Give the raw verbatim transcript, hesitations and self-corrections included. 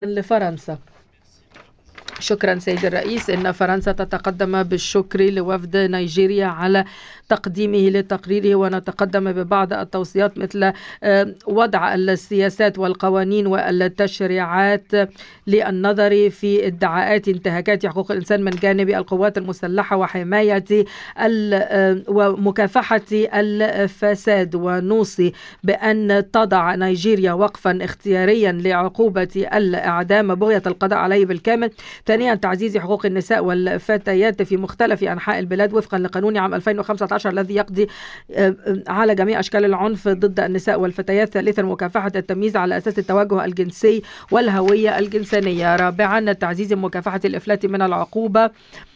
لفرنسا. شكرا سيد الرئيس. إن فرنسا تتقدم بالشكر لوفد نيجيريا على تقديمه لتقريره، ونتقدم ببعض التوصيات مثل وضع السياسات والقوانين والتشريعات للنظر في ادعاءات انتهاكات حقوق الإنسان من جانب القوات المسلحة وحماية ومكافحة الفساد. ونوصي بأن تضع نيجيريا وقفا اختياريا لعقوبة الإعدام بغية القضاء عليه بالكامل. ثانيا، تعزيز حقوق النساء والفتيات في مختلف أنحاء البلاد وفقا لقانون عام ألفين وخمسة عشر الذي يقضي على جميع أشكال العنف ضد النساء والفتيات. ثالثا، مكافحة التمييز على أساس التوجه الجنسي والهوية الجنسية. رابعا، تعزيز مكافحة الإفلات من العقوبة